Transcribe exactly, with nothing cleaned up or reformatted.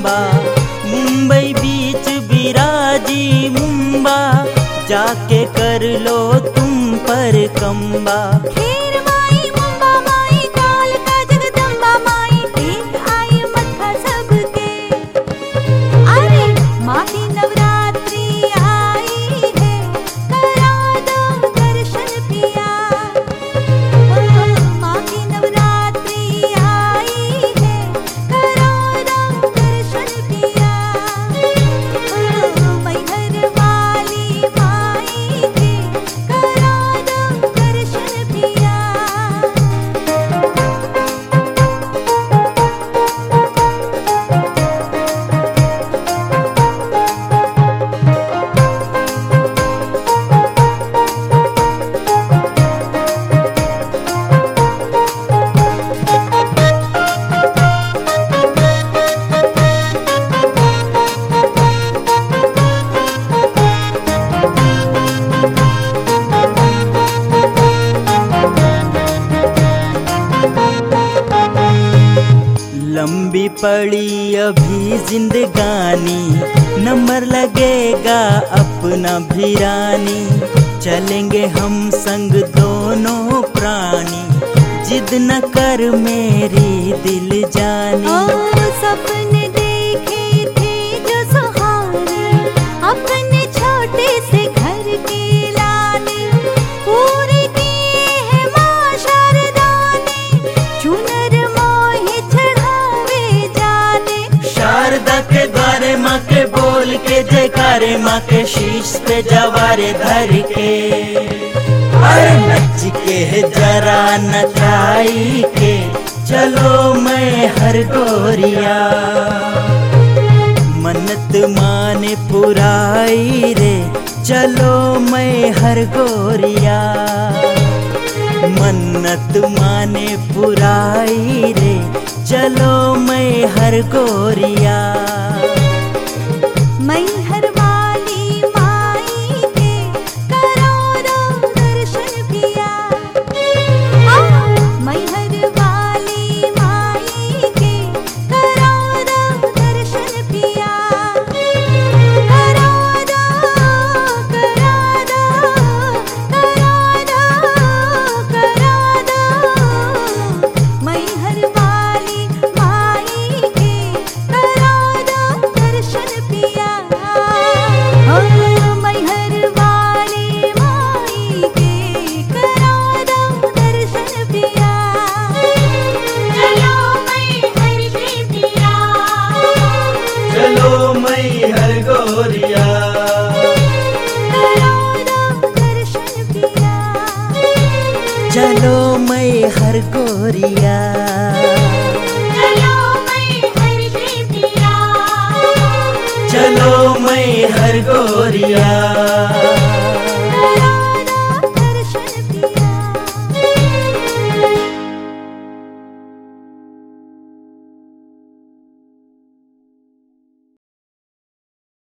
अम्बा। मुंबई बीच बिराजी मुंबा, जाके कर लो तुम पर कंबा। खीर माई मुंबा माई, कालका जगदम्बा माई, देख आई मत्था सबके। अरे माँ की नवरात्रि आई है, करा दो दर्शन पिया। माँ की नवरात्रि आई है, करा दो दर्शन पिया। मैहर वाली माई के, करा दो दर्शन पिया। लंबी पड़ी अभी जिंदगानी, नंबर लगेगा अपना भी रानी। चलेंगे हम संग दोनों प्राणी, जिद न कर मेरी दिल जानी। और सपने देखे थे जो सुहाने, अपने छोटे से घर के लाने, पूरे किए हैं माँ शारदा ने, चुनर मोहे चढ़ावे जाने। शारदा के द्वारे माँ के बोल के जयकारे, माँ के शीश पे जवारे धर के। अरे नच के जरा नचाई के, चलो मैं हर गोरिया। मन्नत माने पुराई रे, चलो मैं हर गोरिया। मन्नत माने पुराई रे, चलो मैं हर गोरिया। मैहर वाली माई के, करा दो दर्शन पिया। मैहर वाली माई के, करा दो दर्शन पिया। करा दो, करा दो, करा दो, करा दो। मैहर वाली माई के, करा दो दर्शन पिया। मैहर वाली माई के, करा दो दर्शन पिया। चलो मैं हर गोरिया। चलो मैं हर गोरिया। चलो मैं हर गोरिया।